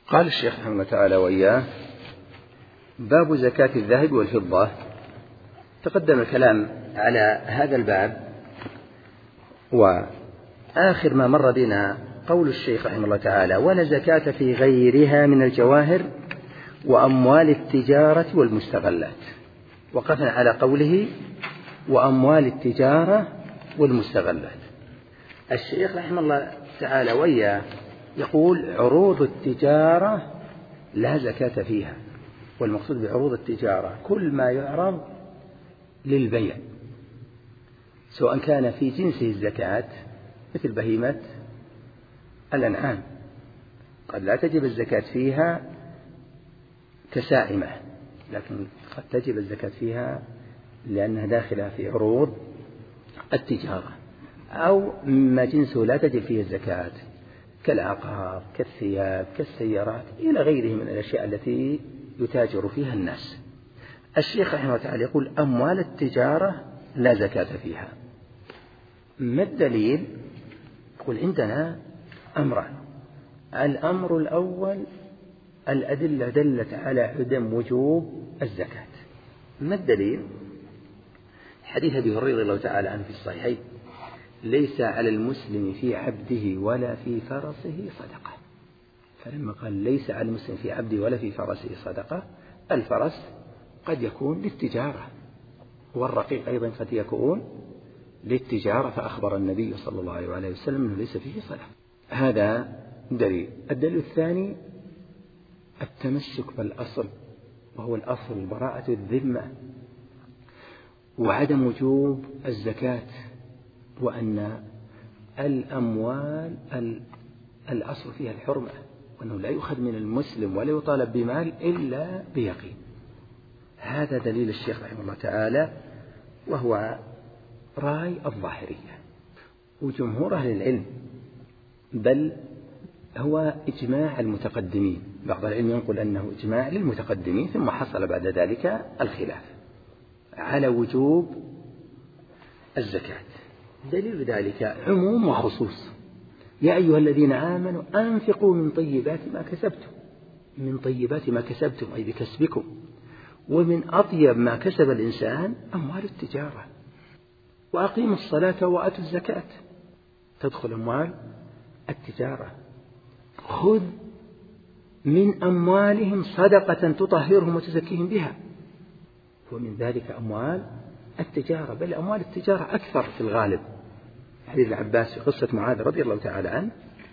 قال الشيخ رحمه الله تعالى وإياه: باب زكاة الذهب والفضة. تقدم الكلام على هذا الباب، وآخر ما مر بنا قول الشيخ رحمه الله تعالى: ولا زكاة في غيرها من الجواهر وأموال التجارة والمستغلات. وقفنا على قوله وأموال التجارة والمستغلات. الشيخ رحمه الله تعالى وإياه يقول: عروض التجارة لا زكاة فيها. والمقصود بعروض التجارة كل ما يعرض للبيع، سواء كان في جنسه الزكاة مثل بهيمة الأنعام، قد لا تجب الزكاة فيها كسائمة، لكن قد تجب الزكاة فيها لأنها داخلة في عروض التجارة. أو مما جنسه لا تجب فيه الزكاة كالعقار كالثياب كالسيارات إلى غيره من الأشياء التي يتاجر فيها الناس. الشيخ رحمه الله تعالى يقول: أموال التجارة لا زكاة فيها. ما الدليل؟ يقول: عندنا أمران. الأمر الأول: الأدلة دلت على عدم وجوب الزكاة. ما الدليل؟ حديث أبي هريرة رضي الله تعالى عنه في الصحيحين: ليس على المسلم في عبده ولا في فرسه صدقة. فلما قال ليس على المسلم في عبده ولا في فرسه صدقة، الفرس قد يكون للتجارة، والرقيق أيضا قد يكون للتجارة، فأخبر النبي صلى الله عليه وسلم أنه ليس فيه صدقة. هذا دليل. الدليل الثاني: التمسك بالأصل، وهو الأصل براءة الذمة، وعدم وجوب الزكاة، وأن الأموال الأصل فيها الحرمة، وأنه لا يؤخذ من المسلم ولا يطالب بمال إلا بيقين. هذا دليل الشيخ رحمه الله تعالى، وهو رأي الظاهرية وجمهور أهل العلم، بل هو إجماع المتقدمين. بعض العلم ينقل أنه إجماع للمتقدمين، ثم حصل بعد ذلك الخلاف على وجوب الزكاة. دليل ذلك عموم وخصوص: يا أيها الذين آمنوا أنفقوا من طيبات ما كسبتم، من طيبات ما كسبتم أي بكسبكم، ومن أطيب ما كسب الإنسان أموال التجارة، وأقيموا الصلاة وآتوا الزكاة. تدخل أموال التجارة. خذ من أموالهم صدقة تطهرهم وتزكيهم بها، ومن ذلك أموال التجارة، بل أموال التجارة أكثر في الغالب. حديث العباس في قصة معاذ رضي الله تعالى عنه: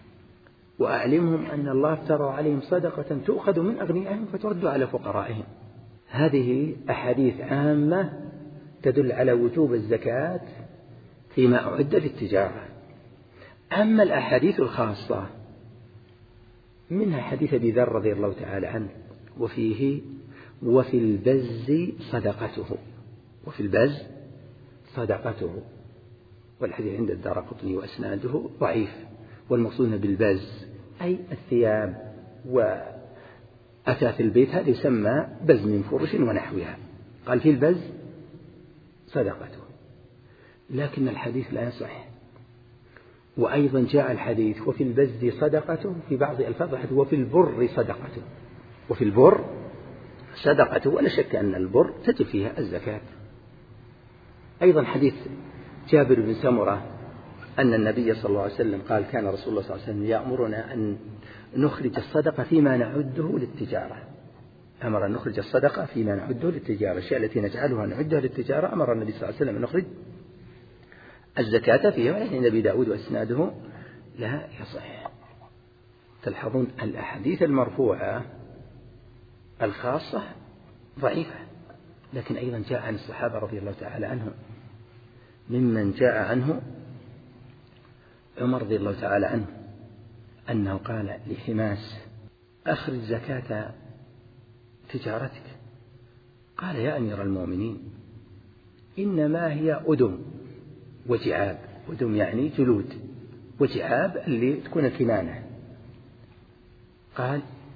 وأعلمهم أن الله افترض عليهم صدقة تؤخذ من أغنيائهم فترد على فقرائهم. هذه أحاديث عامة تدل على وجوب الزكاة فيما أعد للتجارة. أما الأحاديث الخاصة منها حديث أبي ذر رضي الله تعالى عنه، وفيه: وفي البز صدقته، وفي البز صدقته. والحديث عند الدارقطني وأسناده ضعيف. والمقصود بالبز أي الثياب وأثاث البيت، هذا يسمى بز من فرش ونحوها. قال في البز صدقته، لكن الحديث لا يصح. وأيضا جاء الحديث وفي البز صدقته في بعض ألفاظ الحديث وفي البر صدقته، وفي البر صدقته، ولا شك أن البر تجب فيها الزكاة. أيضا حديث جابر بن سمرة أن النبي صلى الله عليه وسلم قال: كان رسول الله صلى الله عليه وسلم يأمرنا أن نخرج الصدقة فيما نعده للتجارة. أمر أن نخرج الصدقة فيما نعده للتجارة، الشيء التي نجعلها نعدها للتجارة أمر النبي صلى الله عليه وسلم أن نخرج الزكاة فيها. ولكن أبي داود وأسناده لا يصح. تلحظون الأحاديث المرفوعة الخاصة ضعيفة، لكن أيضا جاء عن الصحابة رضي الله تعالى عنهم، ممن جاء عنه عمر رضي الله تعالى عنه أنه قال لحماس: أخرج زكاة تجارتك. قال: يا أمير المؤمنين، إنما هي أدم وجعاب. أدم يعني جلود، وجعاب اللي تكون الكنانة. قال: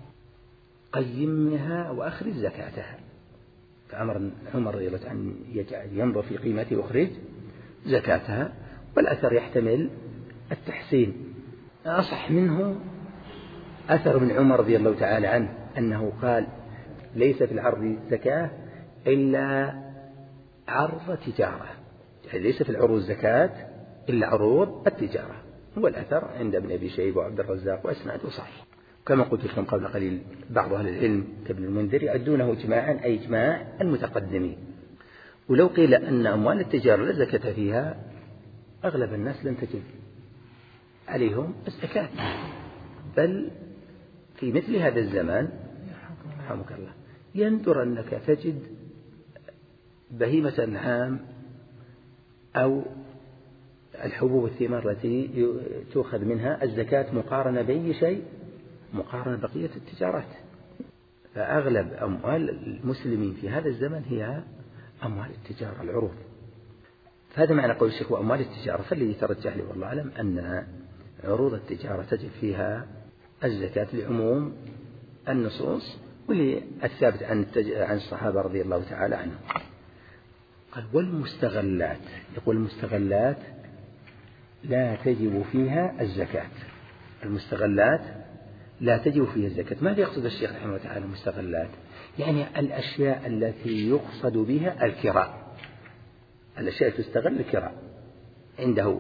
قيمها وأخرج زكاتها. فأمر عمر رضي الله عنه ينظر في قيمته ويخرج زكاتها. والأثر يحتمل التحسين. أصح منه أثر من عمر رضي الله تعالى عنه أنه قال ليس في العرض زكاة إلا عرض تجارة، يعني ليس في العروض زكاة إلا عروض التجارة. هو الأثر عند ابن أبي شيبة وعبد الرزاق وإسناده صحيح. كما قلت لكم قبل قليل بعض أهل العلم كابن المنذر يعدونه إجماعا أي إجماع المتقدمين. ولو قيل أن أموال التجارة لا زكاة فيها أغلب الناس لن تجب عليهم الزكاة، بل في مثل هذا الزمان رحمك الله يندر أنك تجد بهيمة الأنعام أو الحبوب والثمار التي تؤخذ منها الزكاة مقارنة بأي شيء، مقارنة بقية التجارات. فأغلب أموال المسلمين في هذا الزمن هي أموال التجارة العروض. فهذا معنى قول الشيخ وأموال التجارة. فالذي ترجح لي والله أعلم أن عروض التجارة تجب فيها الزكاة لعموم النصوص وللثابت عن الصحابة رضي الله تعالى عنهم. قال والمستغلات، يقول المستغلات لا تجب فيها الزكاة. المستغلات لا تجب فيها الزكاة. ماذا يقصد الشيخ رحمه الله تعالى المستغلات؟ يعني الأشياء التي يقصد بها الكراء، الأشياء تستغل الكراء، عنده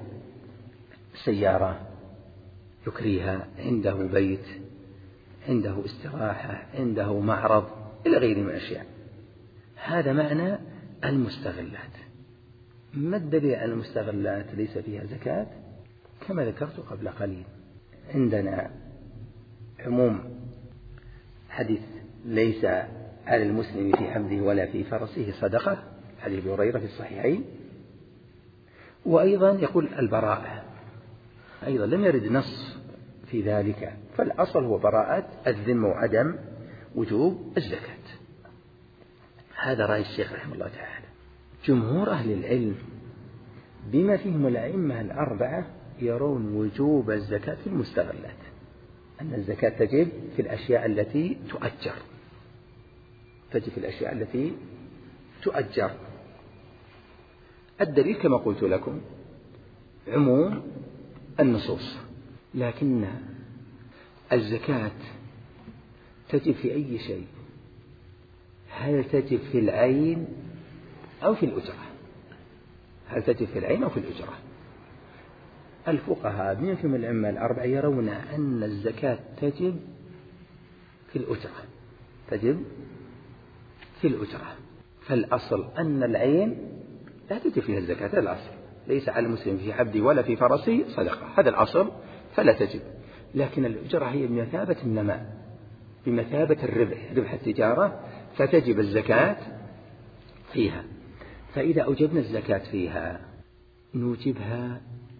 سيارة يكريها، عنده بيت، عنده استراحة، عنده معرض إلى غيره من الأشياء. هذا معنى المستغلات. ما الدليل على المستغلات ليس فيها زكاة؟ كما ذكرت قبل قليل عندنا عموم حديث ليس على المسلم في حمده ولا في فرسه صدقة، حديث أبي هريرة في الصحيحين. وأيضا يقول البراءة أيضا لم يرد نص في ذلك، فالأصل هو براءة الذمة وعدم وجوب الزكاة. هذا رأي الشيخ رحمه الله تعالى. جمهور أهل العلم بما فيهم الأئمة الأربعة يرون وجوب الزكاة في المستغلات، أن الزكاة تجب في الأشياء التي تؤجر، تجب في الأشياء التي تؤجر. الدليل كما قلت لكم عموم النصوص، لكن الزكاة تجب في أي شيء. هل تجب في العين أو في الأجرة؟ هل تجب في العين أو في الأجرة؟ الفقهاء بما فيهم الأئمة الأربعة يرون أن الزكاة تجب في الأجرة، تجب في الأجرة. فالأصل أن العين لا تجب فيها الزكاة، هذا الأصل. ليس على المسلم في عبده ولا في فرسه صدقة، هذا الأصل، فلا تجب. لكن الأجرة هي بمثابة النماء، بمثابة الربح، ربح التجارة، فتجب الزكاة فيها. فإذا أوجبنا الزكاة فيها نوجبها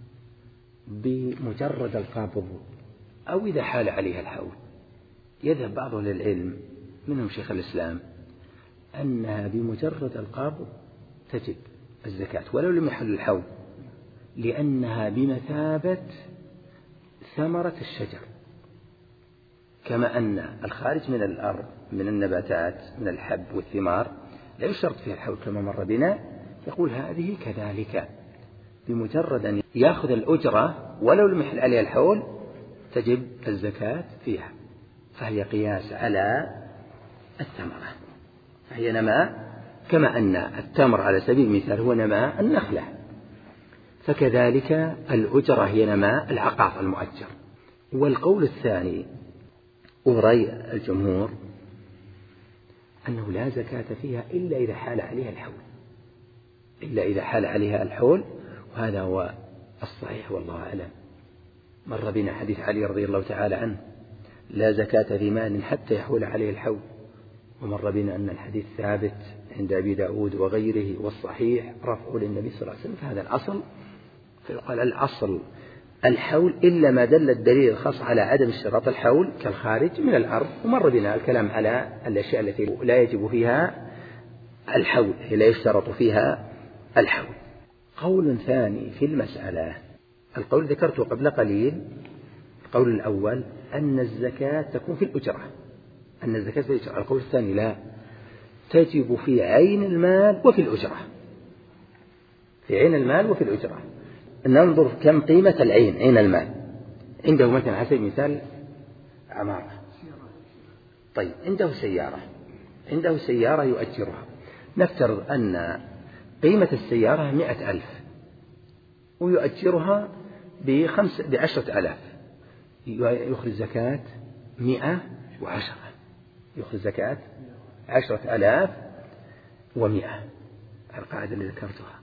بمجرد القبض أو إذا حال عليها الحول. يذهب بعض أهل العلم منهم شيخ الإسلام أنها بمجرد القبض تجب الزكاة ولو لم يحل الحول، لأنها بمثابة ثمرة الشجر، كما أن الخارج من الأرض من النباتات من الحب والثمار لا يشترط فيها الحول كما مر بنا. يقول هذه كذلك بمجرد أن يأخذ الأجرة ولو لم يحل عليها الحول تجب الزكاة فيها، فهي قياس على الثمرة، فهي نماء، كما أن التمر على سبيل المثال هو نماء النخلة، فكذلك الأجرة هي نماء العقار المؤجر. والقول الثاني ورأي الجمهور أنه لا زكاة فيها إلا إذا حال عليها الحول، إلا إذا حال عليها الحول، وهذا هو الصحيح والله أعلم. مر بنا حديث علي رضي الله تعالى عنه لا زكاة في مال حتى يحول عليه الحول، ومر بنا أن الحديث ثابت عند أبي داود وغيره والصحيح رفعه للنبي صلى الله عليه وسلم. فهذا الأصل، فيقال الأصل الحول إلا ما دل الدليل الخاص على عدم اشتراط الحول كالخارج من الأرض. ومر بنا الكلام على الأشياء التي لا يجب فيها الحول، لا يشترط فيها الحول. قول ثاني في المسألة، القول ذكرته قبل قليل، القول الأول أن الزكاة تكون في الأجرة، أن الزكاة في الأجرة. القول الثاني لا، تجب في عين المال وفي الأجرة، في عين المال وفي الأجرة. ننظر كم قيمة العين، عين المال. عنده مثلا على سبيل المثال عمارة. طيب عنده سيارة يؤجرها. نفترض أن قيمة السيارة 100,000 ويؤجرها ب10,000، يخرج زكاة 110، يخرج زكاة 10,100. القاعدة اللي ذكرتها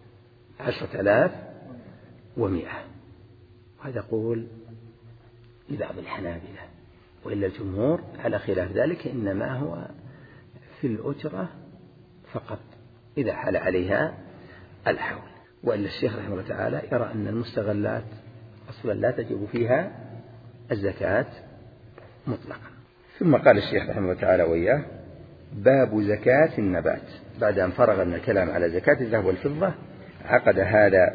10,100. وهذا يقول لبعض الحنابلة، وإلا الجمهور على خلاف ذلك، إنما هو في الأجرة فقط إذا حال عليها الحول. وإلا الشيخ رحمه الله تعالى يرى أن المستغلات أصلا لا تجب فيها الزكاة مطلقا. ثم قال الشيخ رحمه الله تعالى وإياه: باب زكاة النبات. بعد أن فرغ من الكلام على زكاة الذهب والفضة، عقد هذا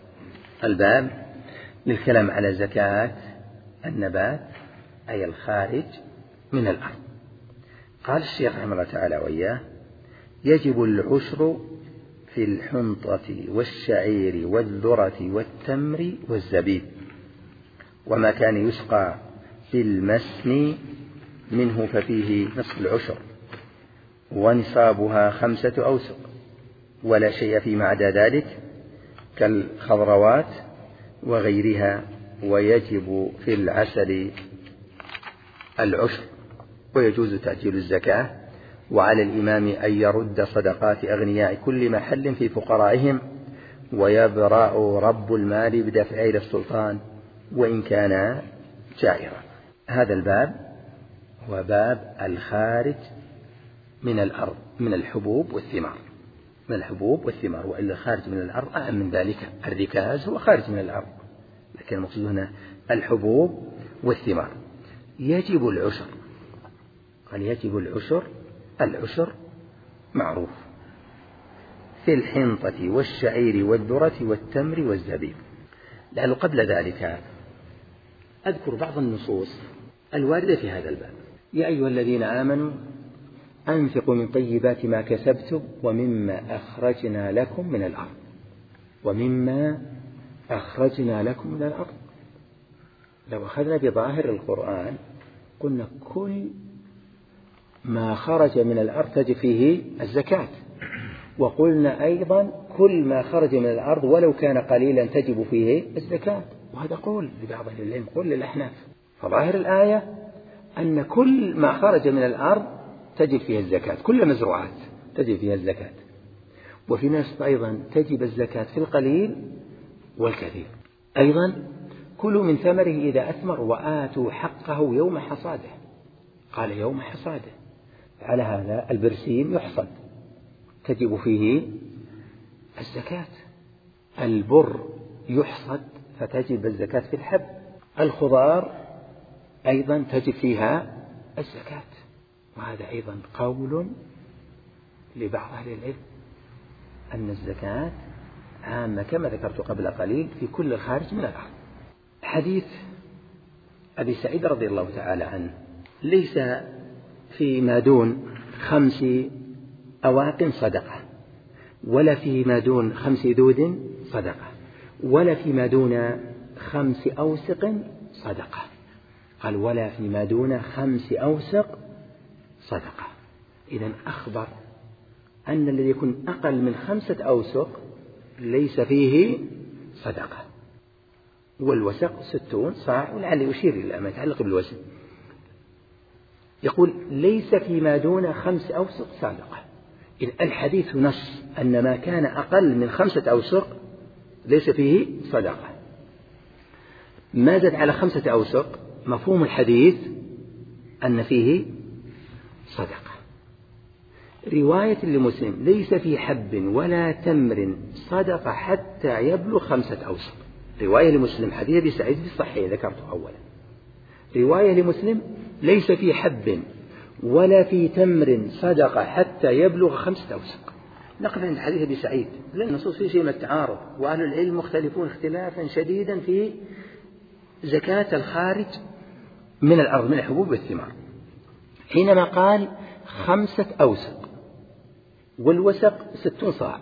الباب للكلام على زكاة النبات، أي الخارج من الأرض. قال الشيخ رحمه الله تعالى وإياه: يجب العشر في الحنطة والشعير والذرة والتمر والزبيب، وما كان يسقى بالمسن منه ففيه نصف العشر، ونصابها 5 أوسق، ولا شيء فيما عدا ذلك كالخضروات وغيرها. ويجب في العسل العشر، ويجوز تأجيل الزكاة. وعلى الإمام أن يرد صدقات أغنياء كل محل في فقرائهم، ويبرأ رب المال بدفعه إلى السلطان وإن كان جائرا. هذا الباب هو باب الخارج من الأرض، من الحبوب والثمار، من الحبوب والثمار. وإلا الخارج من الأرض أهم من ذلك، الركاز هو خارج من الأرض، لكن المقصود هنا الحبوب والثمار. يجب العشر، قال يجب العشر. العشر معروف في الحنطة والشعير والذرة والتمر والزبيب. لأنه قبل ذلك أذكر بعض النصوص الواردة في هذا الباب. يا أيها الذين آمنوا أنفقوا من طيبات ما كسبتم ومما أخرجنا لكم من الأرض، ومما أخرجنا لكم من الأرض. لو أخذنا بظاهر القرآن قلنا كل ما خرج من الأرض تجب فيه الزكاة، وقلنا أيضا كل ما خرج من الأرض ولو كان قليلا تجب فيه الزكاة. وهذا قول لبعض أهل العلم، قول للأحناف. فظاهر الآية أن كل ما خرج من الأرض تجب فيها الزكاة، كل مزروعات تجب فيها الزكاة. وفي ناس أيضا تجب الزكاة في القليل والكثير. أيضا كلوا من ثمره إذا أثمر وآتوا حقه يوم حصاده، قال يوم حصاده. على هذا البرسيم يحصد تجب فيه الزكاة، البر يحصد فتجب الزكاة في الحب، الخضار أيضا تجب فيها الزكاة. وهذا أيضا قول لبعض أهل العلم أن الزكاة عامة كما ذكرت قبل قليل في كل الخارج من الأرض. حديث أبي سعيد رضي الله تعالى عنه: ليس فيما دون 5 أواق صدقة، ولا فيما دون 5 ذود صدقة، ولا فيما دون 5 أوسق صدقة. قال ولا فيما دون 5 أوسق صدقة. إذن أخبر أن الذي يكون أقل من 5 أوسق ليس فيه صدقة. والوسق 60 صاع، ولعل يشير إلى ما يتعلق بالوزن. يقول ليس فيما دون 5 أوسق صدقة. إذن الحديث نص أن ما كان أقل من 5 أوسق ليس فيه صدقة. ما زاد على 5 أوسق مفهوم الحديث أن فيه صدقة. رواية لمسلم: ليس في حب ولا تمر صدقة حتى يبلغ 5 أوسق. رواية لمسلم حديث أبي سعيد في الصحيح ذكرته أولا. رواية لمسلم: ليس في حب ولا في تمر صدقة حتى يبلغ 5 أوسق. نقف عند حديث أبي سعيد، لأن النصوص فيه شيء من التعارض، وأهل العلم مختلفون اختلافا شديدا في زكاة الخارج من الأرض من الحبوب والثمار. حينما قال 5 أوسق والوسق 60 صاع،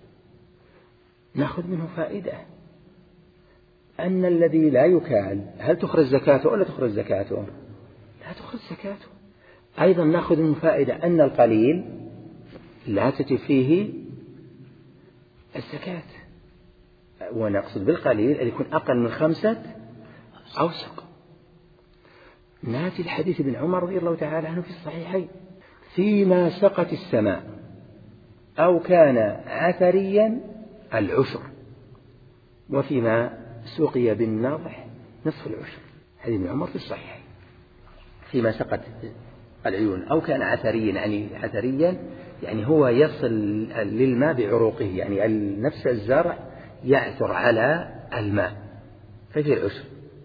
نأخذ منه فائدة أن الذي لا يكال هل تخرج زكاته ولا تخرج زكاته؟ لا تخرج زكاته. أيضا نأخذ من فائدة أن القليل لا تجب فيه الزكاة، ونقصد بالقليل أن يكون أقل من 5 أوسق. ناتي الحديث ابن عمر رضي الله تعالى عنه في الصحيحين: فيما سقت السماء أو كان عثريا العشر، وفيما سقي بالنضح نصف العشر. حديث ابن عمر في الصحيحين. فيما سقت العيون أو كان عثريا، يعني عثريا يعني هو يصل للماء بعروقه، يعني نفس الزرع يعثر على الماء ففي العشر.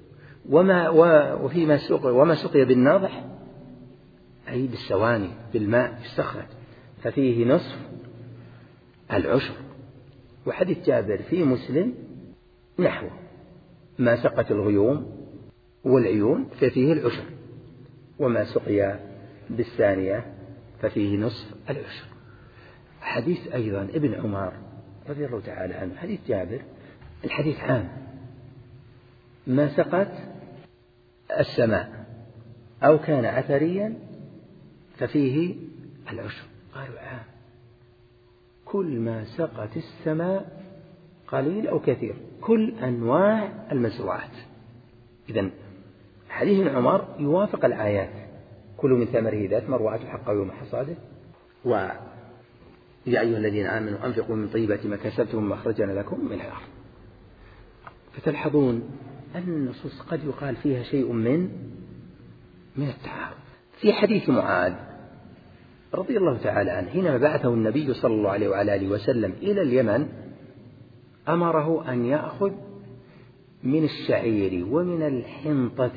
وما سقي بالناضح أي بالسواني بالماء في الصخرة ففيه نصف العشر. وحديث جابر في مسلم نحوه: ما سقت الغيوم والعيون ففيه العشر، وما سقي بالثانية ففيه نصف العشر. حديث أيضا ابن عمر رضي الله تعالى عنه حديث جابر الحديث عام: ما سقت السماء أو كان عثريا ففيه العشر. قالوا عام، كل ما سقت السماء قليل أو كثير، كل أنواع المزروعات. إذن حديث ابن عمر يوافق الآيات: كلوا من ثمره ذات مروعة حقه يوم حصاده، ويا أيها الذين آمنوا أنفقوا من طيبات ما كسبتم مما أخرجنا لكم من الأرض. فتلحظون أن النصوص قد يقال فيها شيء من التعارض. في حديث معاذ رضي الله تعالى عنه حينما بعثه النبي صلى الله عليه وعلى آله وسلم إلى اليمن أمره أن يأخذ من الشعير ومن الحنطة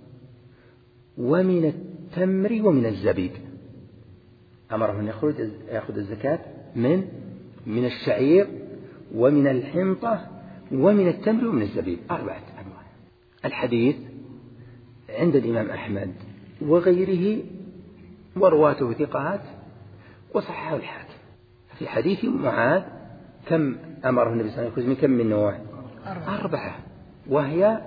ومن التمر ومن الزبيب. أمره أن يأخذ الزكاة من الشعير ومن الحنطة ومن التمر ومن الزبيب، 4 أنواع. الحديث عند الإمام أحمد وغيره ورواته ثقات وصححه الحاكم. في حديث معاذ كم أمره النبي صلى الله عليه وسلم؟ كم من نوع؟ 4، وهي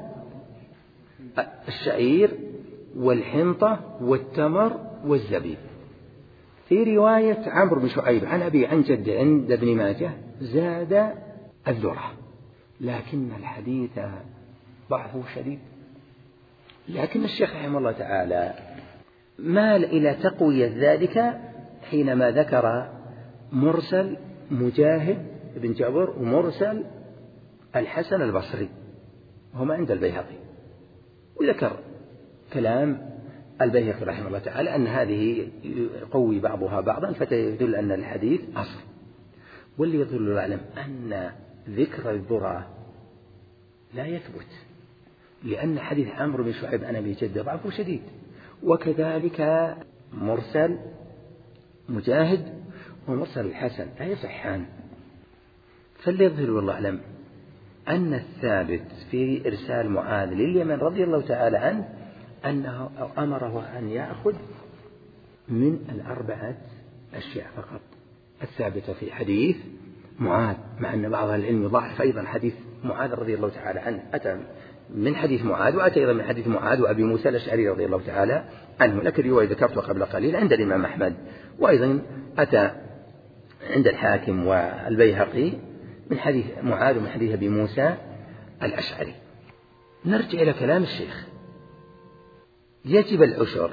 الشعير والحنطة والتمر والزبيب. في رواية عمرو بن شعيب عن أبي عن جد عند ابن ماجه زاد الذرة، لكن الحديث ضعفه شديد. لكن الشيخ رحمه الله تعالى مال إلى تقوية ذلك حينما ذكر مرسل مجاهد بن جبر ومرسل الحسن البصري وهما عند البيهقي، وذكر كلام البيهقي رحمه الله تعالى أن هذه يقوي بعضها بعضا فتدل أن الحديث أصل. واللي يدل العلم أن ذكر الذرة لا يثبت، لأن حديث عمرو بن شعيب عن أبي جد ضعفه شديد، وكذلك مرسل مجاهد ومرسل الحسن لا يصحان. فاللي يظهر والله أعلم أن الثابت في إرسال معاذ لليمن رضي الله تعالى عنه أنه أمره أن يأخذ من 4 أشياء فقط الثابتة في حديث معاذ، مع أن بعض العلم يضاعف أيضا حديث معاذ رضي الله تعالى عنه. أتى من حديث معاذ وأتى أيضا من حديث معاذ وأبي موسى الأشعري رضي الله تعالى عنه، لكن رواية ذكرتها قبل قليل عند الإمام أحمد، وأيضا أتى عند الحاكم والبيهقي من حديث معاذ ومن حديث أبي موسى الأشعري. نرجع إلى كلام الشيخ: يجب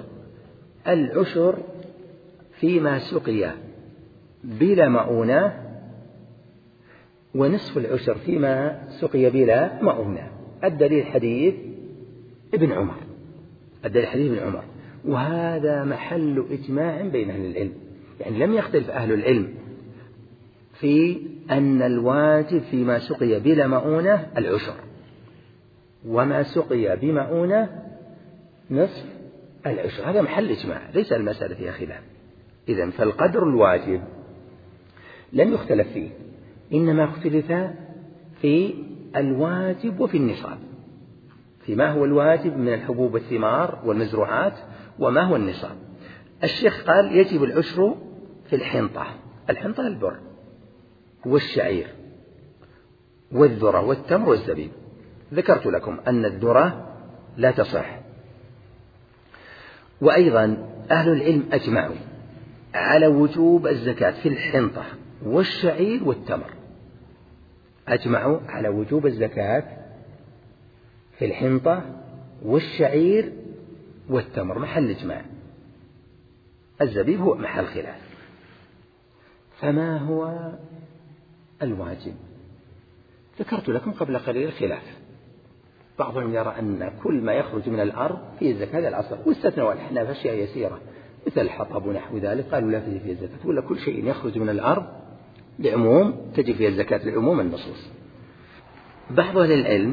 العشر فيما سقي بلا مؤونة، ونصف العشر فيما سقي بلا مؤونة. الدليل حديث ابن عمر، وهذا محل إجماع بين أهل العلم، يعني لم يختلف أهل العلم في أن الواجب فيما سقي بلا مؤونة العشر، وما سقي بمؤونة نصف العشر. هذا محل إجماع، ليس المسألة فيها خلاف. إذن فالقدر الواجب لم يختلف فيه، إنما اختلف في الواجب وفي النصاب، فيما هو الواجب من الحبوب والثمار والمزروعات وما هو النصاب. الشيخ قال يجب العشر في الحنطة البر والشعير والذرة والتمر والزبيب. ذكرت لكم أن الذرة لا تصح، وأيضا أهل العلم أجمعوا على وجوب الزكاة في الحنطة والشعير والتمر. أجمعوا على وجوب الزكاة في الحنطة والشعير والتمر، محل إجماع. الزبيب هو محل خلاف. فما هو الواجب؟ ذكرت لكم قبل قليل الخلاف. بعضهم يرى أن كل ما يخرج من الأرض فيه الزكاة العصر، واستثنوا الأحناف أشياء يسيرة مثل الحطب ونحو ذلك، قالوا لا تجب فيه الزكاة، ولا كل شيء يخرج من الأرض لعموم تجب فيه الزكاة لعموم النصوص. بعض أهل العلم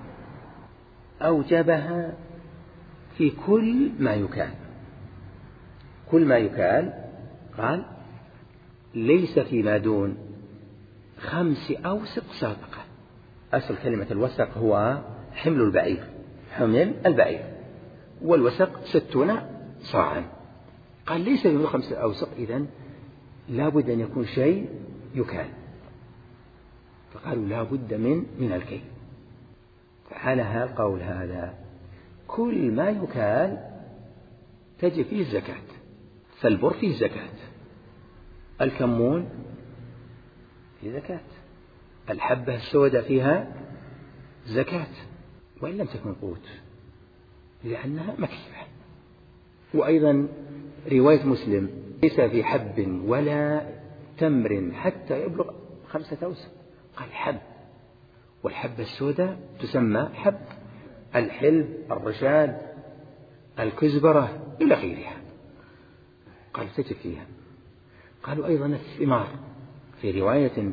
أوجبها في كل ما يكال. كل ما يكال قال ليس فيما دون 5 أوسق صادقة. أصل كلمة الوسق هو حمل البعير، حمل البعير، والوسق 60 صاعا. قال ليس فيما 5 أوسق، إذن لا بد أن يكون شيء يكال، فقالوا لا بد من الكيل. فعلى القول هذا كل ما يكال تجب فيه الزكاة. فالبر فيه زكاة، الكمون فيه زكاة، الحبة السوداء فيها زكاة وإن لم تكن قوت لأنها مكسبة. وأيضا رواية مسلم ليس في حب ولا تمر حتى يبلغ 5 أوسق، قال حب، والحبة السوداء تسمى حب، الحلب، الرشاد، الكزبرة إلى غيرها، قال تجب فيها. قالوا أيضا الثمار، في رواية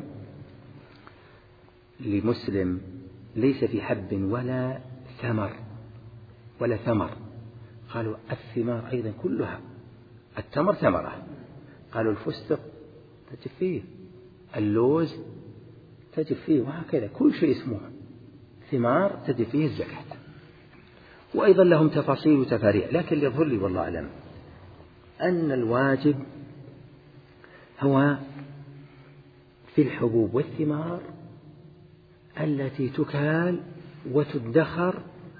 لمسلم ليس في حب ولا ثمر، قالوا الثمار أيضا كلها، التمر ثمرة، قالوا الفستق تجب فيه، اللوز تجب فيه، وهكذا كل شيء اسمه ثمار تجب فيه الزكاة. وأيضا لهم تفاصيل وتفاريع، لكن يظهر لي والله أعلم أن الواجب هو في الحبوب والثمار التي تكال وتدخر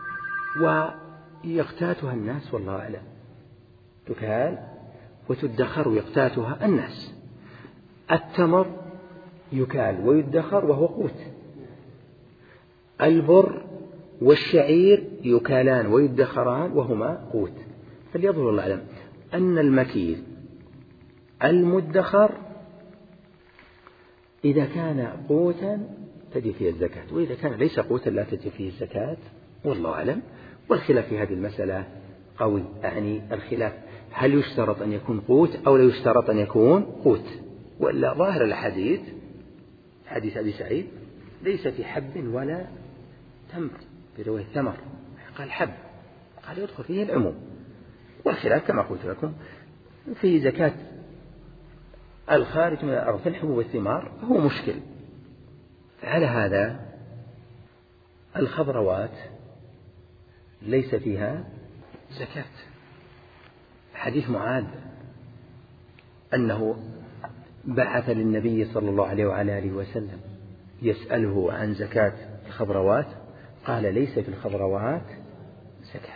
ويقتاتها الناس، والله أعلم، تكال وتدخر ويقتاتها الناس. التمر يكال ويدخر وهو قوت، البر والشعير يكالان ويدخران وهما قوت. فليظهر الله أعلم أن المكيل المدخر إذا كان قوتا تجب فيه الزكاة، وإذا كان ليس قوتا لا تجب فيه الزكاة، والله أعلم. والخلاف في هذه المسألة قوي، يعني الخلاف هل يشترط أن يكون قوت أو لا يشترط أن يكون قوت. وإلا ظاهر الحديث، حديث أبي سعيد، ليس في حب ولا تمر، في رواية ثمر قال حب، قال يدخل فيه العموم. والخلاف كما قلت لكم في زكاة الخارج من الأرض في الحبوب والثمار هو مشكل. فعلى هذا الخضروات ليس فيها زكاة. حديث معاذ أنه بعث للنبي صلى الله عليه وعلى آله وسلم يسأله عن زكاة الخضروات، قال ليس في الخضروات زكاة.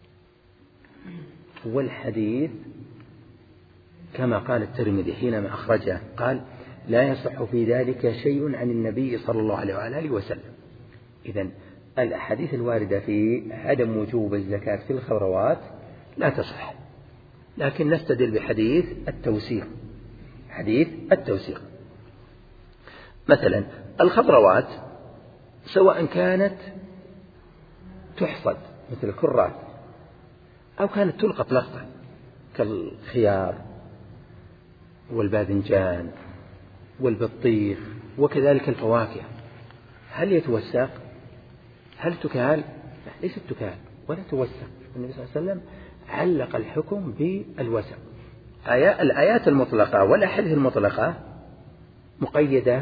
والحديث كما قال الترمذي حينما أخرجه قال لا يصح في ذلك شيء عن النبي صلى الله عليه وعلى آله وسلم. إذن الأحاديث الواردة في عدم وجوب الزكاة في الخضروات لا تصح، لكن نستدل بحديث التوثيق. حديث التوثيق مثلا الخضروات سواء كانت تحصد مثل الكرات أو كانت تلقط لقطة كالخيار والباذنجان والبطيخ وكذلك الفواكه، هل يتوثق؟ هل تكال؟ ليست تكال ولا توثق. النبي صلى الله عليه وسلم علق الحكم بالوثق. الآيات المطلقة والأحاديث المطلقة مقيدة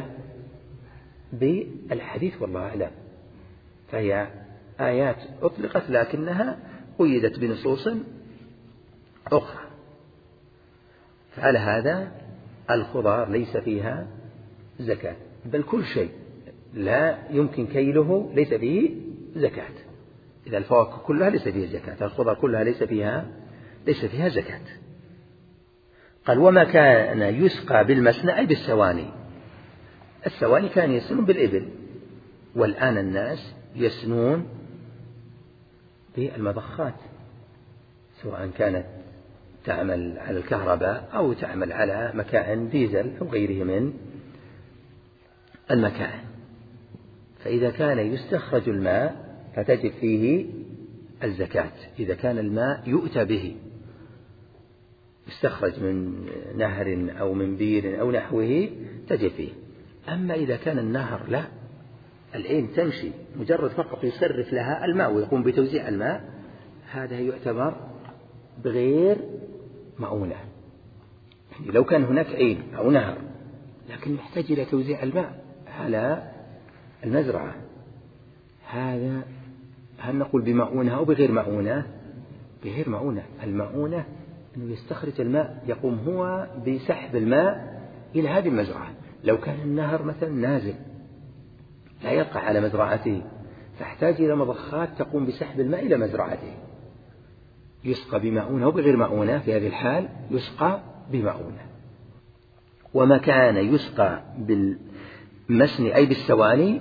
بالحديث والله أعلم، فهي آيات أطلقت لكنها قيدت بنصوص أخرى. فعلى هذا الخضار ليس فيها زكاة، بل كل شيء لا يمكن كيله ليس فيه زكاة. إذا الفواكه كلها ليس فيها زكاة، الخضار كلها ليس فيها ليس فيها زكاة. قال وما كان يسقى بالمسنى أي بالسواني. السواني كان يسنون بالإبل، والآن الناس يسنون بالمضخات، سواء كانت تعمل على الكهرباء أو تعمل على مكائن ديزل أو غيره من المكائن. فإذا كان يستخرج الماء فتجب فيه الزكاة. إذا كان الماء يؤتى به يستخرج من نهر أو من بير أو نحوه تجب فيه. أما إذا كان النهر لا، العين تمشي مجرد فقط يصرف لها الماء ويقوم بتوزيع الماء، هذا يعتبر بغير مؤونة. يعني لو كان هناك عين أو نهر لكن يحتاج إلى توزيع الماء على المزرعة، هذا هل نقول بمؤونة أو بغير مؤونة؟ بغير مؤونة. المؤونة أنه يستخرج الماء، يقوم هو بسحب الماء إلى هذه المزرعة. لو كان النهر مثلا نازل لا يقع على مزرعته فاحتاج إلى مضخات تقوم بسحب الماء إلى مزرعته، يسقى بمؤونة وبغير مؤونة. في هذه الحال يسقى بمؤونة. وما كان يسقى بالمسن أي بالسواني،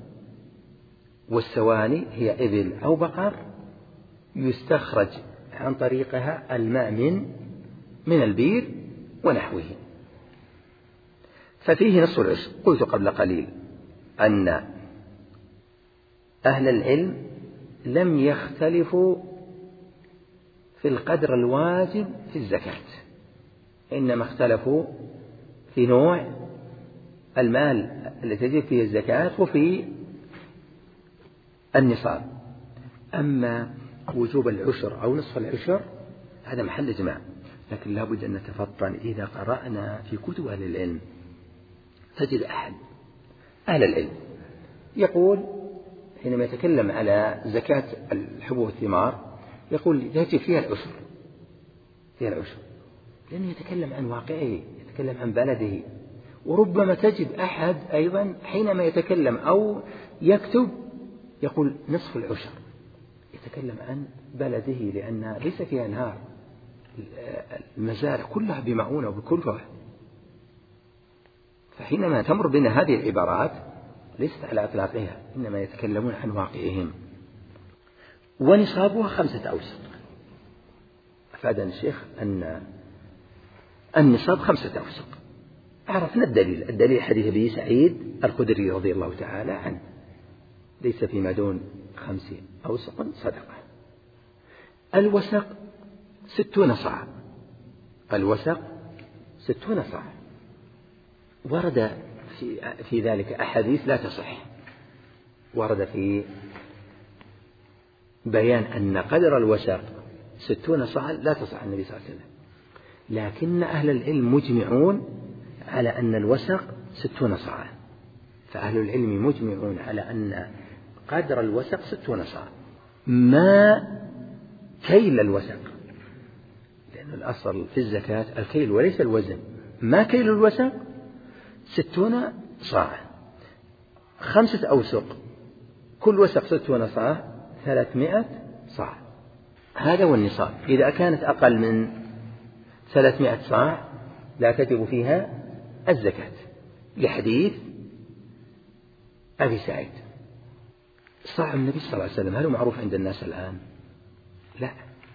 والسواني هي إبل أو بقر يستخرج عن طريقها الماء من البير ونحوه، ففيه نصف العشر. قلت قبل قليل أن أهل العلم لم يختلفوا في القدر الواجب في الزكاة، إنما اختلفوا في نوع المال الذي تجب فيه الزكاة وفي النصاب. أما وجوب العشر أو نصف العشر هذا محل إجماع، لكن لا بد أن نتفطن. إذا قرأنا في كتب أهل العلم تجد أهل العلم يقول حينما يتكلم على زكاة الحبوب والثمار يقول يجب فيها العشر، لأنه يتكلم عن واقعه، يتكلم عن بلده. وربما تجد أحد أيضا حينما يتكلم أو يكتب يقول نصف العشر، يتكلم عن بلده لأن ليس فيها نهار، المزارع كلها بمعونة وبكلفة. فحينما تمر بنا هذه العبارات ليست على إطلاقها، إنما يتكلمون عن واقعهم. ونصابها 5 أوسق. أفادنا الشيخ أن النصاب 5 أوسق. عرفنا الدليل حديث أبي سعيد الخدري رضي الله تعالى عنه، ليس فيما دون 5 أوسق صدقة. الوسق 60 صاع، الوسق 60 صاع. ورد في ذلك أحاديث لا تصح، ورد في بيان أن قدر الوسق 60 صاعا لا تصح عن النبي صلى الله عليه وسلم، لكن أهل العلم مجمعون على أن الوسق 60 صاعا. فأهل العلم مجمعون على أن قدر الوسق 60 صاعا. ما كيل الوسق، لأن الأصل في الزكاة الكيل وليس الوزن. ما كيل الوسق 60 صاعا. 5 أوسق كل وسق 60 صاع 300 صاع. هذا هو النصاب. إذا كانت أقل من 300 صاع لا تجب فيها الزكاة، لحديث أبي سعيد. صاع النبي صلى الله عليه وسلم هل هو معروف عند الناس الآن؟ لا.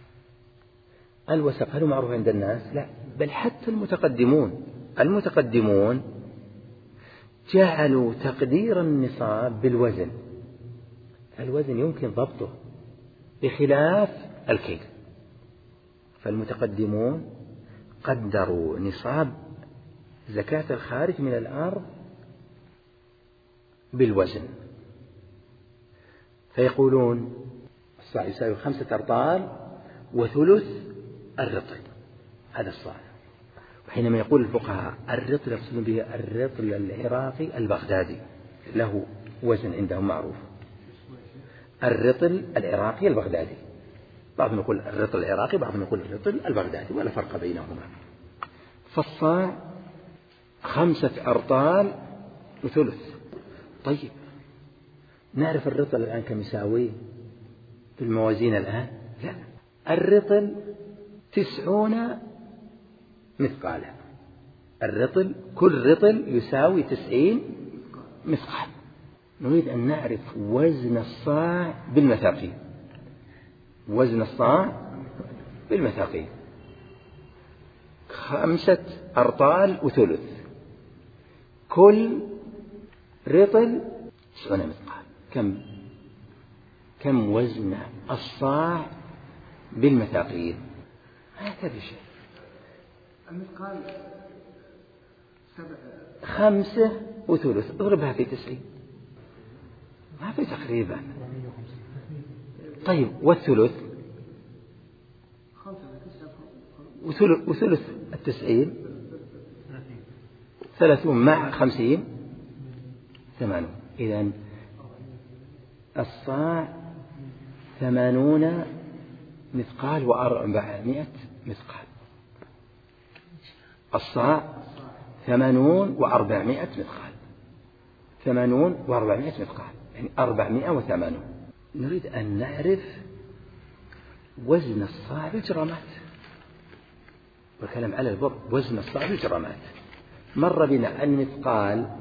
الوسق هل هو معروف عند الناس؟ لا. بل حتى المتقدمون جعلوا تقدير النصاب بالوزن. الوزن يمكن ضبطه بخلاف الكيل. فالمتقدمون قدروا نصاب زكاة الخارج من الأرض بالوزن، فيقولون الصاع يساوي 5 أرطال وثلث الرطل، هذا الصاع. وحينما يقول الفقهاء الرطل يقصدون به الرطل العراقي البغدادي، له وزن عندهم معروف. الرطل العراقي البغدادي، بعضهم يقول الرطل العراقي، بعضهم يقول الرطل البغدادي، ولا فرق بينهما. فالصاع 5 أرطال وثلث. طيب نعرف الرطل الآن كم يساوي في الموازين الآن؟ لا. الرطل 90 مثقالا. الرطل، كل رطل يساوي 90 مثقال. نريد أن نعرف وزن الصاع بالمثاقيل. وزن الصاع بالمثاقيل 5 أرطال وثلث. كل رطل 90 مثقال. كم وزن الصاع بالمثاقيل؟ هكذا شيء. المثقال 5 وثلث، اضربها في 90، ما في تقريبا. طيب والثلث؟ وثلث 90 30 مع 50 80. إذن الصاع 80 مثقال و400 مثقال. الصاع 80 و400 مثقال. 80 و400 مثقال يعني 480. نريد أن نعرف وزن الصاع بالجرامات. والكلام على البر، وزن الصاع بالجرامات. مر بنا المثقال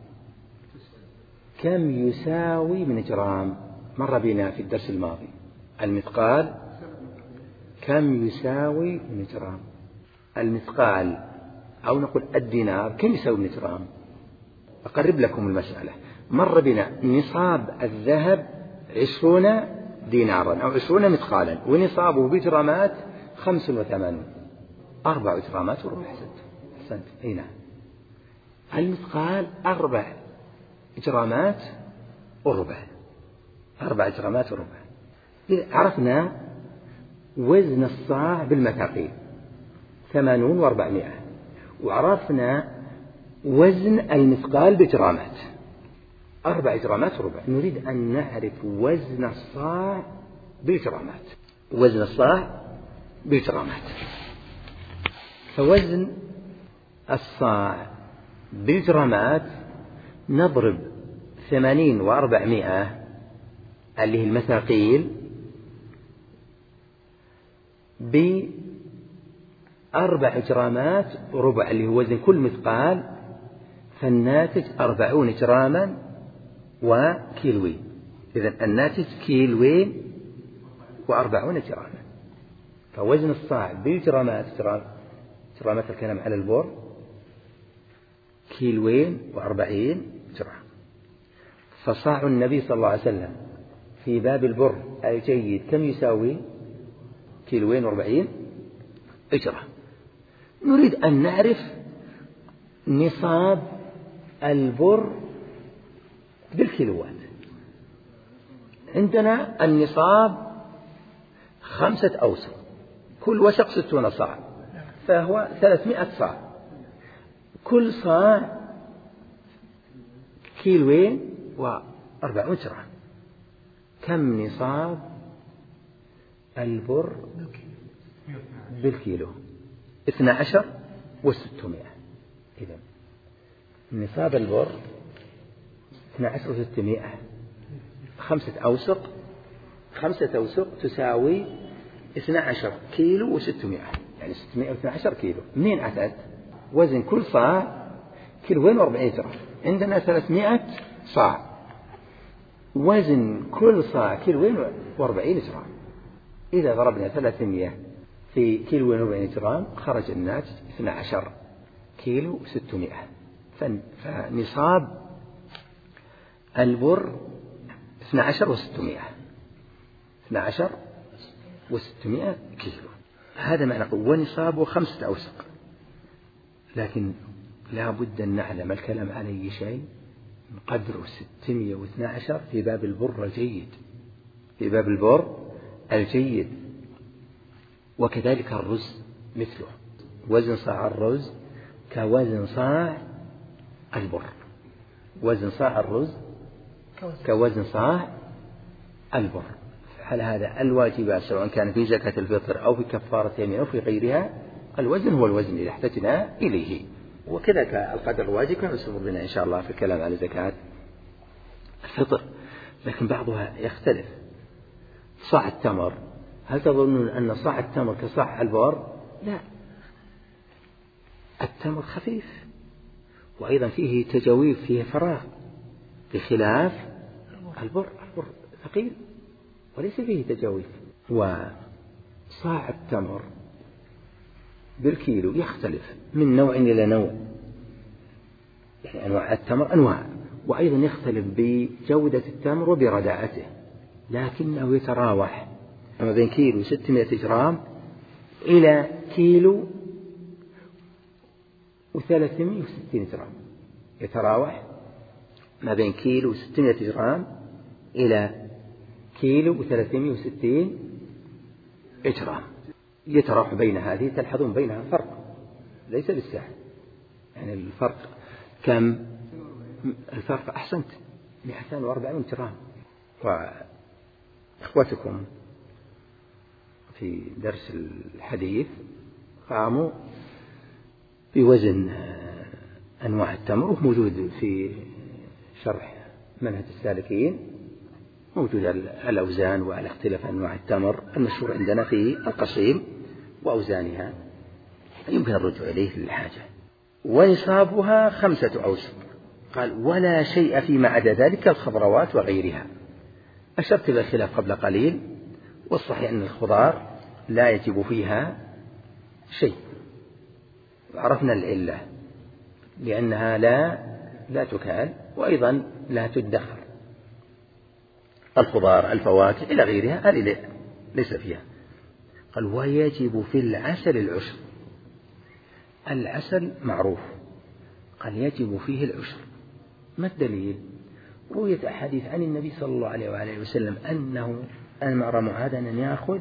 كم يساوي من جرام، مر بنا في الدرس الماضي. المثقال كم يساوي من جرام. المثقال أو نقول الدينار كم يساوي من جرام. أقرب لكم المسألة. مر بنا نصاب الذهب 20 دينارا أو 20 مثقالا، ونصابه بجرامات 85، 4 جرامات وربع. أحسنت. أي نعم. المثقال 4 جرامات وربع. 4 جرامات وربع. عرفنا وزن الصاع بالمثاقيل 80 و400، وعرفنا وزن المثقال بجرامات 4 جرامات وربع. نريد أن نعرف وزن الصاع بالجرامات. وزن الصاع بالجرامات. فوزن الصاع بالجرامات نضرب 80 و400 اللي هي المثاقيل ب4 جرامات وربع اللي هو وزن كل مثقال، فالناتج 40 جراما وكيلوين. إذن الناتج كيلوين و40 جراما. فوزن الصاع بالجرامات، جرامات الكلام على البر، كيلوين و40 جرام. فصاع النبي صلى الله عليه وسلم في باب البر الجيد كم يساوي؟ كيلوين و40 جرام. نريد أن نعرف نصاب البر بالكيلوات. عندنا النصاب 5 أوسق، كل وسق 60 صاع، فهو 300 صاع. كل صاع كيلوين و40 جرام. كم نصاب البر بالكيلو؟ 12 و600. إذن نصاب البر 12 و600، 5 أوسق، 5 أوسق تساوي 12 كيلو و600، يعني 612 كيلو. منين أتت؟ وزن كل صاع كيلوين و40 جرام. عندنا 300 صاع، وزن كل صاع كيلوين و40 جرام. إذا ضربنا 300 في كيلوين و40 جرام خرج الناتج 12 كيلو و600. فنصاب البر 12 و600، 12 و600 كيلو. هذا ما نقول. ونصابه 5 أوسق. لكن لا بد أن نعلم الكلام على أي شيء قدره 612 في باب البر الجيد، في باب البر الجيد. وكذلك الرز مثله. وزن صاع الرز كوزن صاع البر. وزن صاع الرز كوزن صاع البر. على هذا الواجبات سواء كان في زكاة الفطر أو في كفارة يمين أو في غيرها، الوزن هو الوزن إذا احتجنا إليه. وكذلك القدر الواجب كما سنمر بنا إن شاء الله في الكلام على زكاة الفطر. لكن بعضها يختلف. صاع التمر هل تظنون أن صاع التمر كصاع البر؟ لا، التمر خفيف وأيضا فيه تجاويف، فيه فراغ، بخلاف البر ثقيل وليس فيه تجاويف. وصاع التمر بالكيلو يختلف من نوع إلى نوع، يعني أنواع التمر أنواع، وأيضا يختلف بجودة التمر وبرداءته، لكنه يتراوح ما بين كيلو 600 جرام إلى كيلو و360 جرام، يتراوح ما بين كيلو 600 جرام إلى كيلو و360 جرام، يتراوح بين هذه، تلحظون بينها فرق ليس بالسهل، يعني الفرق كم؟ الفرق أحسنت 240 جرام. وإخوتكم في درس الحديث قاموا بوزن أنواع التمر، موجود في شرح منهج السالكين، موجود الأوزان والاختلاف أنواع التمر المشهور عندنا في القصيم وأوزانها، يمكن الرجوع إليه للحاجة. ونصابها 5 أوسق. قال ولا شيء فيما عدا ذلك الخضروات وغيرها. أشرت إلى الخلاف قبل قليل، والصحيح أن الخضار لا يجب فيها شيء، عرفنا العلة لأنها لا تكال وأيضا لا تدخر. الخضار الفواكه إلى غيرها هذه ليس فيها. قال ويجب في العسل العشر. العسل معروف، قال يجب فيه العشر. ما الدليل؟ رويت أحاديث عن النبي صلى الله عليه وآله وسلم أنه أمر معاذا أن يأخذ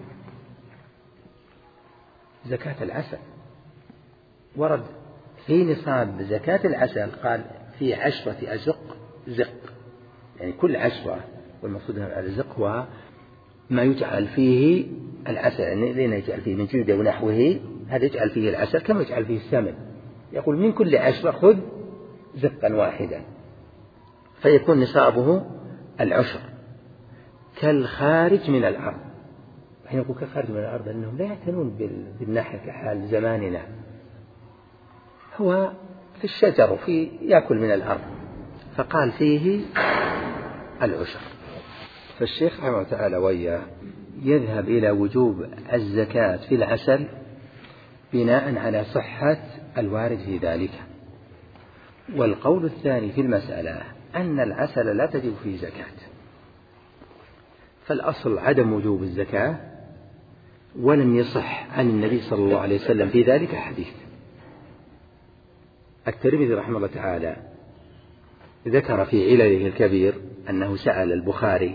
زكاة العسل، ورد في نصاب زكاة العسل قال في 10 أزق زق، يعني كل 10، والمقصود الزق هو ما يجعل فيه العسل، يعني لين يجعل فيه من جلده ونحوه، هذا يجعل فيه العسل كما يجعل فيه السمن. يقول من كل 10 خذ زقا واحدا، فيكون نصابه العشر كالخارج من الأرض. حين يقول كالخارج من الأرض أنهم لا يعتنون بالنحل كحال زماننا، هو في الشجر وفي يأكل من الأرض، فقال فيه العشر. فالشيخ رحمه الله تعالى وياه يذهب إلى وجوب الزكاة في العسل بناء على صحة الوارد في ذلك. والقول الثاني في المسألة أن العسل لا تجب فيه زكاة، فالأصل عدم وجوب الزكاة، ولم يصح عن النبي صلى الله عليه وسلم في ذلك حديث. الترمذي رحمه الله تعالى ذكر في علله الكبير أنه سأل البخاري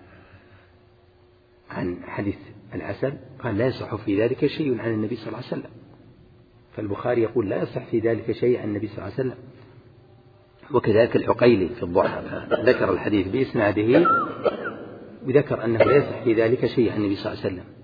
عن حديث العسل، قال لا يصح في ذلك شيء عن النبي صلى الله عليه وسلم. فالبخاري يقول لا يصح في ذلك شيء عن النبي صلى الله عليه وسلم. وكذلك العقيلي في الضحى ذكر الحديث بإسناده وذكر أنه لا يصح في ذلك شيء عن النبي صلى الله عليه وسلم.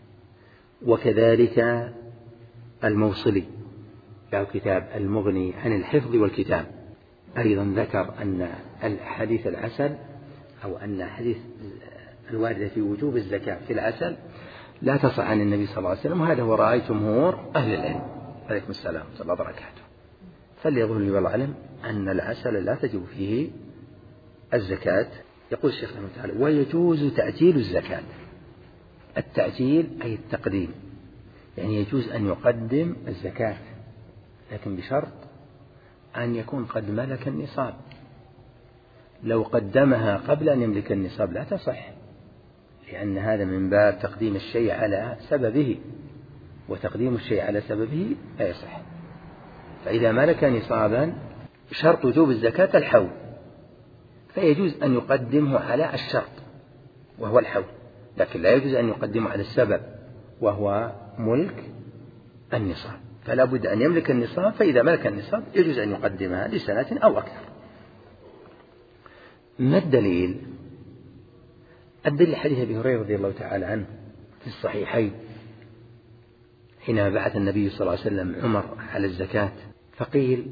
وكذلك الموصلي له كتاب المغني عن الحفظ والكتاب أيضا ذكر أن الحديث العسل أو أن حديث الواردة في وجوب الزكاة في العسل لا تصح عن النبي صلى الله عليه وسلم، وهذا هو رأي جمهور أهل العلم. عليكم السلام ورحمة الله وبركاته. فليظهر لي والعلم أن العسل لا تجب فيه الزكاة. يقول الشيخ رحمه الله تعالى ويجوز تأجيل الزكاة. التأجيل أي التقديم، يعني يجوز أن يقدم الزكاة لكن بشرط أن يكون قد ملك النصاب. لو قدمها قبل أن يملك النصاب لا تصح، لأن هذا من باب تقديم الشيء على سببه، وتقديم الشيء على سببه لا يصح. فإذا ملك نصابا شرط وجوب الزكاة الحول، فيجوز أن يقدمه على الشرط وهو الحول، لكن لا يجوز أن يقدمه على السبب وهو ملك النصاب. فلا بد أن يملك النصاب، فإذا ملك النصاب يجوز أن يقدمها لسنة أو أكثر. ما الدليل؟ الدليل حديث أبي هريرة رضي الله تعالى عنه في الصحيحين حينما بعث النبي صلى الله عليه وسلم عمر على الزكاة، فقيل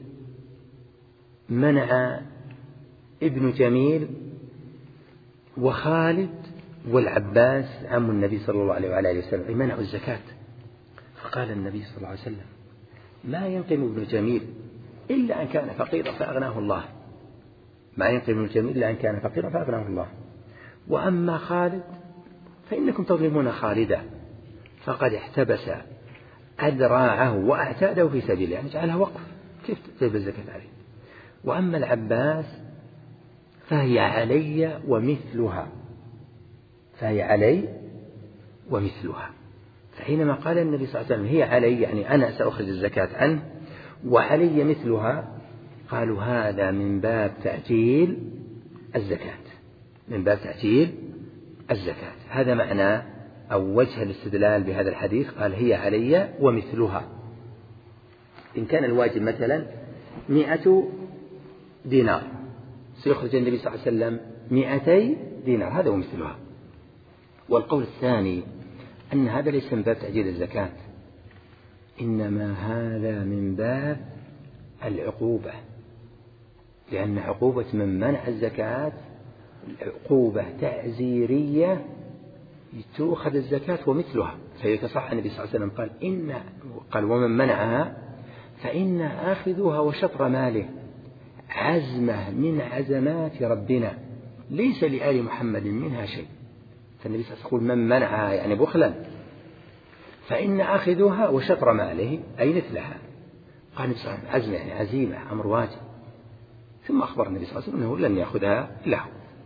منع ابن جميل وخالد والعباس عم النبي صلى الله عليه وعلى آله وسلم منعوا الزكاة. فقال النبي صلى الله عليه وسلم: ما ينقم ابن جميل إلا أن كان فقيرا فأغناه الله. ما ينقم ابن جميل إلا أن كان فقيرا فأغناه الله. وأما خالد فإنكم تظلمون خالدا فقد احتبس أدراعه وأعتاده في سبيل الله، يعني جعلها وقف، كيف تجب الزكاة عليه؟ وأما العباس فهي علي ومثلها، فهي علي ومثلها. فحينما قال النبي صلى الله عليه وسلم هي علي، يعني أنا سأخرج الزكاة عنه، وعلي مثلها، قالوا هذا من باب تأجيل الزكاة، من باب تأجيل الزكاة. هذا معنى أو وجه الاستدلال بهذا الحديث، قال هي علي ومثلها. إن كان الواجب مثلا 100 دينار سيخرج النبي صلى الله عليه وسلم 200 دينار، هذا ومثلها. والقول الثاني أن هذا ليس من باب تأجيل الزكاة، إنما هذا من باب العقوبة، لأن عقوبة من منع الزكاة عقوبة تعزيرية تؤخذ الزكاة ومثلها. فيتصح النبي صلى الله عليه وسلم قال ومن منعها فإن آخذها وشطر ماله عزمة من عزمات ربنا ليس لآل محمد منها شيء. فالنبي صلى الله عليه وسلم يقول من منعها يعني بخلا فإن آخذها وشطر ماله أي مثلها. قال النبي صلى الله عليه وسلم عزمة يعني عزيمة، أمر واجب. ثم أخبر النبي صلى الله عليه وسلم أنه لن يأخذها له.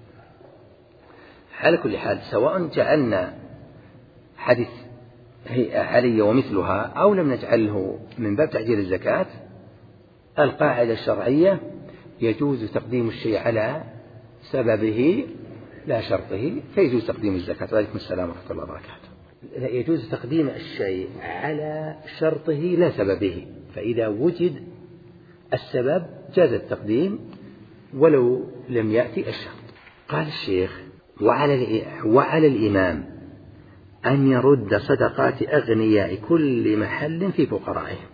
على كل حال سواء جعلنا حديث علي ومثلها أو لم نجعله من باب تعجيل الزكاة، القاعدة الشرعية يجوز تقديم الشيء على سببه لا شرطه، فيجوز تقديم الزكاة. وعليكم السلام ورحمة الله وبركاته. يجوز تقديم الشيء على شرطه لا سببه، فإذا وجد السبب جاز التقديم ولو لم يأتي الشرط. قال الشيخ وعلى الإمام أن يرد صدقات أغنياء كل محل في فقرائهم.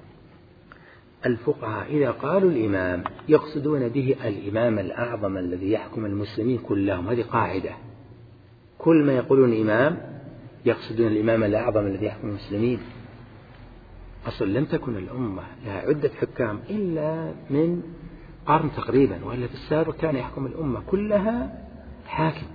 الفقهاء إذا قالوا الإمام يقصدون به الإمام الأعظم الذي يحكم المسلمين كلهم، هذه قاعدة. كل ما يقولون إمام يقصدون الإمام الأعظم الذي يحكم المسلمين. أصل لم تكن الأمة لها عدة حكام إلا من قرن تقريبا، وإلا في السابق كان يحكم الأمة كلها حاكم.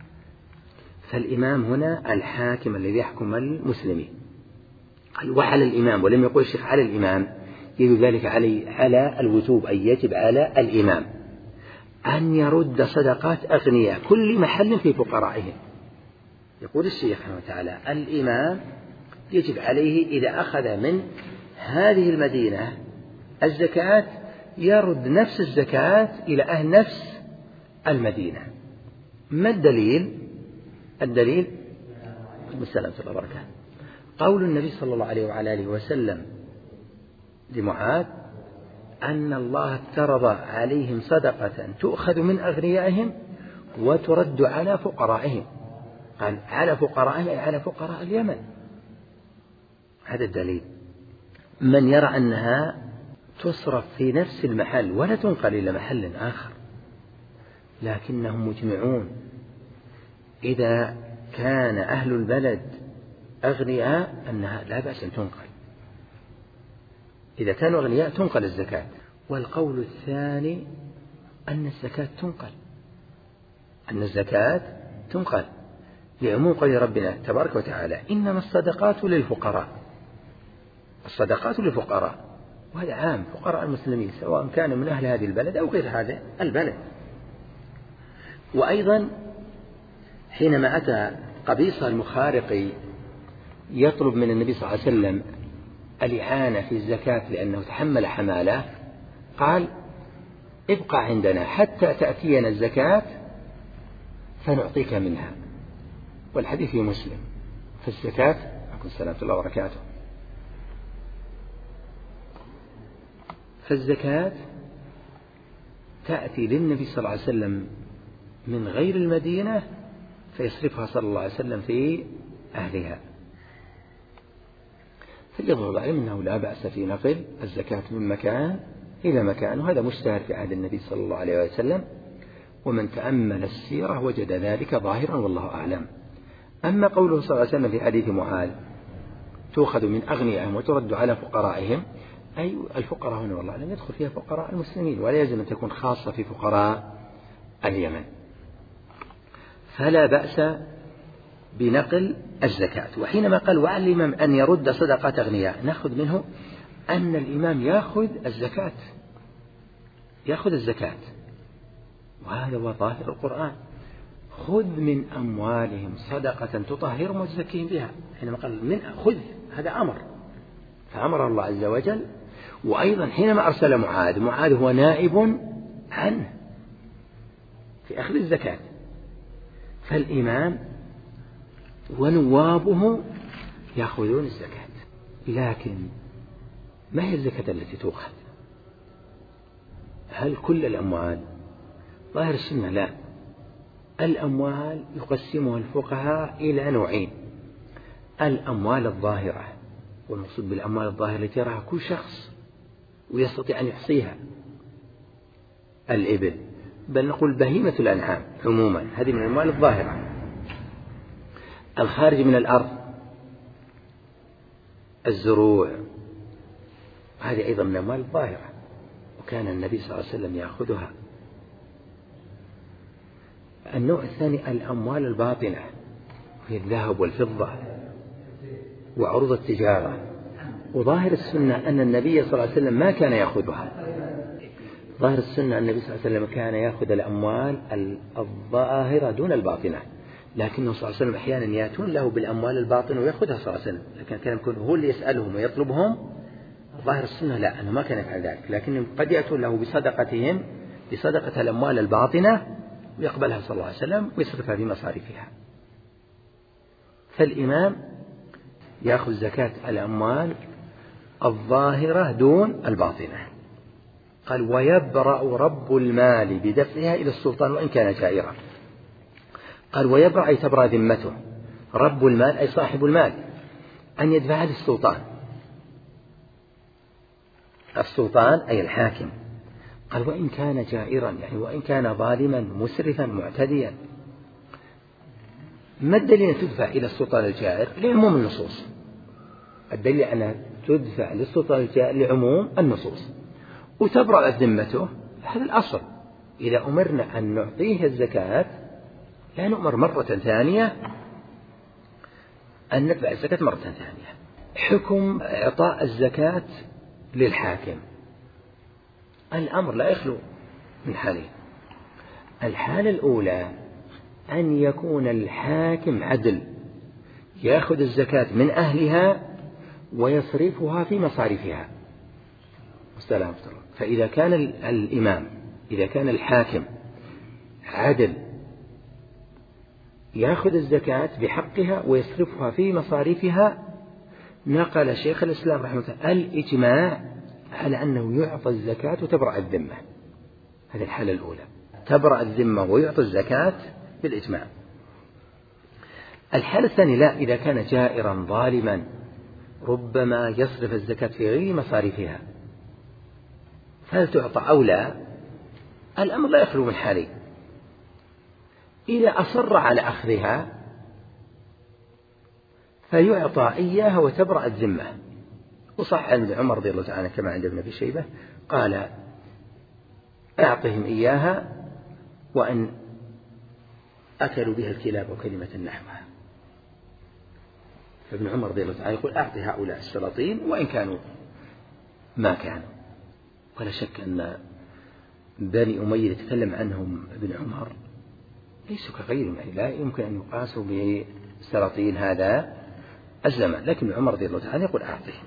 فالإمام هنا الحاكم الذي يحكم المسلمين. قال وعلى الإمام، ولم يقول الشيخ على الإمام، يجب ذلك على الوجوب، أي يجب على الإمام أن يرد صدقات أغنياء كل محل في فقرائهم. يقول الشيخ رحمه الله تعالى الإمام يجب عليه إذا أخذ من هذه المدينة الزكاة يرد نفس الزكاة إلى أهل نفس المدينة. ما الدليل؟ الدليل بالسلام الله وبركاته قول النبي صلى الله عليه وعلى آله وسلم لمعاذ أن الله افترض عليهم صدقة تؤخذ من أغنيائهم وترد على فقرائهم. قال على فقرائهم أي على فقراء اليمن. هذا الدليل. من يرى أنها تصرف في نفس المحل ولا تنقل إلى محل آخر، لكنهم مجمعون إذا كان أهل البلد أغنياء أنها لا بأس أن تنقل، إذا كانوا أغنياء تنقل الزكاة. والقول الثاني أن الزكاة تنقل، أن الزكاة تنقل لعموم قول ربنا تبارك وتعالى إنما الصدقات للفقراء. الصدقات للفقراء، وهذا عام، فقراء المسلمين سواء كانوا من أهل هذه البلد أو غير هذا البلد. وأيضا حينما أتى قبيصة المخارقي يطلب من النبي صلى الله عليه وسلم الإعانة في الزكاة لأنه تحمل حمالة، قال ابقى عندنا حتى تأتينا الزكاة فنعطيك منها. والحديث في مسلم. فالزكاة عليكم السلام الله وبركاته. فالزكاة تأتي للنبي صلى الله عليه وسلم من غير المدينة فيصرفها صلى الله عليه وسلم في أهلها. فاليظهر العلم أنه لا بأس في نقل الزكاة من مكان إلى مكان، وهذا مشتهر في عهد النبي صلى الله عليه وسلم، ومن تأمل السيرة وجد ذلك ظاهرا والله أعلم. أما قوله صلى الله عليه وسلم في حديث معاذ تؤخذ من أغنيائهم وترد على فقرائهم، أي الفقراء هنا والله لم يدخل فيها فقراء المسلمين، ولا يجب أن تكون خاصة في فقراء اليمن. فلا بأس بنقل الزكاة. وحينما قال وعلى الإمام أن يرد صدقة أغنياء، نأخذ منه أن الإمام يأخذ الزكاة، وهذا هو ظاهر القرآن: خذ من أموالهم صدقة تطهرهم وتزكيهم بها. حينما قال من خذ، هذا أمر، فأمر الله عز وجل. وأيضا حينما أرسل معاذ هو نائب عنه في أخذ الزكاة، فالإمام ونوابه يأخذون الزكاة. لكن ما هي الزكاة التي تؤخذ؟ هل كل الأموال؟ ظاهر السنة لا. الأموال يقسمها الفقهاء إلى نوعين: الأموال الظاهرة، والمقصود بالأموال الظاهرة التي يراها كل شخص ويستطيع أن يحصيها، الإبل، بل نقول بهيمة الأنعام عموما، هذه من الأموال الظاهرة. الخارج من الأرض، الزروع، هذه أيضا من الأموال الظاهرة، وكان النبي صلى الله عليه وسلم يأخذها. النوع الثاني الأموال الباطنة، هي الذهب والفضة وعروض التجارة، وظاهر السنة أن النبي صلى الله عليه وسلم ما كان يأخذها. ظاهر السنة أن النبي صلى الله عليه وسلم كان يأخذ الأموال الظاهرة دون الباطنة، لكنه صلى الله عليه وسلم أحيانا يأتون له بالأموال الباطنة ويأخذها صلى الله عليه وسلم، لكن كان يكون هو اللي يسألهم ويطلبهم. ظاهر السنة لا، أنه ما كان يفعل ذلك، لكنهم قد يأتون له بصدقتهم، بصدقة الأموال الباطنة، ويقبلها صلى الله عليه وسلم ويصرفها في مصاريفها. فالإمام يأخذ زكاة الأموال الظاهرة دون الباطنة. قال ويبرأ رب المال بدفعها إلى السلطان وإن كان جائرا. قال ويبرأ أي تبرأ ذمته، رب المال أي صاحب المال، أن يدفعها للسلطان. السلطان أي الحاكم. قال وإن كان جائرا، يعني وإن كان ظالما مسرفا معتديا. ما الدليل أن تدفع إلى السلطان الجائر؟ لعموم النصوص. الدليل أنها تدفع للسلطان الجائر لعموم النصوص، وتبرأ ذمته. هذا الأصل. إذا أمرنا أن نعطيه الزكاة لا نؤمر مرة ثانية أن ندفع الزكاة مرة ثانية. حكم إعطاء الزكاة للحاكم، الأمر لا يخلو من حالين. الحالة الأولى أن يكون الحاكم عدل، يأخذ الزكاة من أهلها ويصرفها في مصاريفها. فإذا كان الإمام، إذا كان الحاكم عدل يأخذ الزكاة بحقها ويصرفها في مصاريفها، نقل شيخ الإسلام رحمه الله الإجماع على أنه يعطى الزكاة وتبرأ الذمة. هذه الحالة الأولى، تبرأ الذمة ويعطى الزكاة بالإجماع. الحالة الثانية لا، إذا كان جائرا ظالما ربما يصرف الزكاة في غير مصاريفها، فهل تعطى أو لا؟ الأمر لا يخلو من حالين. إذا أصر على أخذها فيعطى إياها وتبرأ الذمة. وصح عن عمر رضي الله تعالى كما عند ابن أبي شيبة قال أعطهم إياها وأن أكلوا بها الكلاب وكلمة نحوها. فابن عمر رضي الله تعالى يقول أعطي هؤلاء السلاطين وإن كانوا ما كانوا. ولا شك أن بني أمية يتكلم عنهم ابن عمر ليسوا كغيرهم، يعني لا يمكن أن يقاسوا بسلاطين هذا الزمان، لكن عمر رضي الله تعالى يقول أعطهم.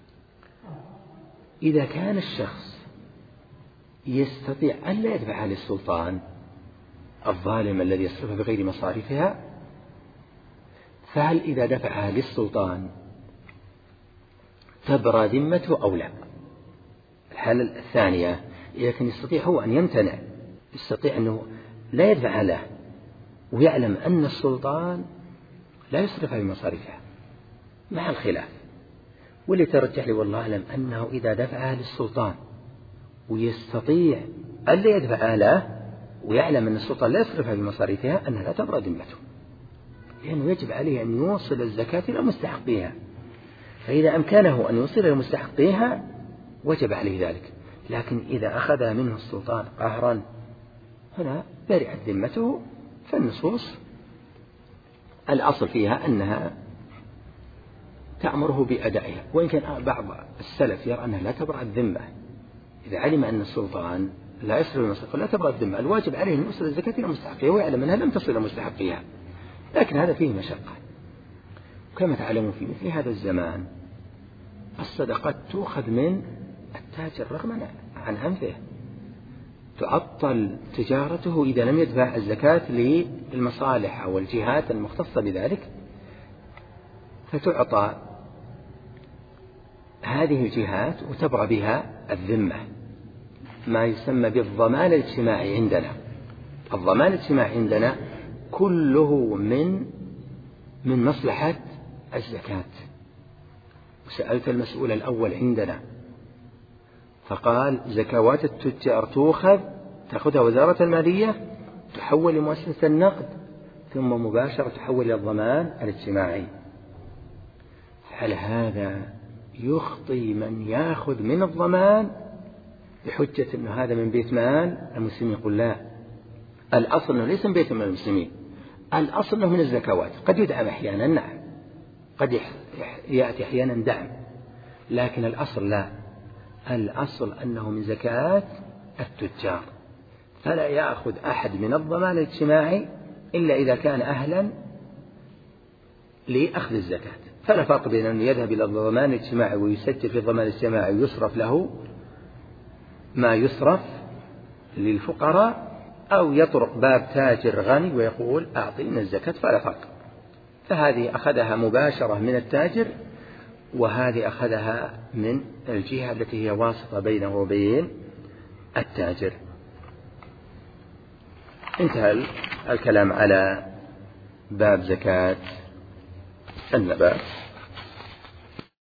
إذا كان الشخص يستطيع أن لا يدفعها للسلطان الظالم الذي يصرفها بغير مصاريفها، فهل إذا دفعها للسلطان تبرى ذمته أو لا؟ الحالة الثانية إذا كان يستطيع هو أن يمتنع، يستطيع أنه لا يدفعها له ويعلم أن السلطان لا يصرفها بمصاريفها مع الخلاف، واللي ترجح لي والله أعلم أنه إذا دفعها للسلطان ويستطيع أن لا يدفعها له ويعلم أن السلطان لا يصرفها بمصاريفها أنها لا تبرأ ذمته. لأنه يجب عليه أن يوصل الزكاة إلى مستحقيها، فإذا أمكنه أن يوصل إلى مستحقيها وجب عليه ذلك. لكن إذا أخذها منه السلطان قهرا هنا برئت ذمته، فالنصوص الأصل فيها أنها تأمره بأدائها، وإن كان بعض السلف يرى أنها لا تبرأ الذمة. إذا علم أن السلطان لا يصل المستحق لا تبرأ الذمة، الواجب عليه أن يوصل الزكاة إلى مستحقها ويعلم أنها لم تصل إلى مستحقها، لكن هذا فيه مشقة. وكما تعلمون في مثل هذا الزمان الصدقات تؤخذ من التاجر رغما عن أنفه، تعطل تجارته إذا لم يدفع الزكاة للمصالح أو الجهات المختصة بذلك، فتعطى هذه الجهات وتبرأ بها الذمة، ما يسمى بالضمان الاجتماعي عندنا. الضمان الاجتماعي عندنا كله من مصلحة الزكاة. وسألت المسؤول الأول عندنا فقال زكوات التجار تأخذها وزارة المالية، تحول لمؤسسة النقد، ثم مباشرة تحول إلى الضمان الاجتماعي. هل هذا يخطي من يأخذ من الضمان بحجة أنه هذا من بيت مال المسلمين؟ يقول لا، الأصل أنه ليس من بيت مال المسلمين، الأصل أنه من الزكوات. قد يدعم أحيانا، نعم، قد يأتي أحيانا دعم، لكن الأصل لا، الأصل أنه من زكاة التجار. فلا يأخذ أحد من الضمان الاجتماعي إلا إذا كان أهلا لأخذ الزكاة. فلا فرق بين أن يذهب إلى الضمان الاجتماعي ويسجل في الضمان الاجتماعي ويصرف له ما يصرف للفقراء، أو يطرق باب تاجر غني ويقول أعطينا الزكاة، فلا فرق. فهذه أخذها مباشرة من التاجر، وهذه أخذها من الجهة التي هي واسطة بينه وبين التاجر. انتهى الكلام على باب زكاة النبات.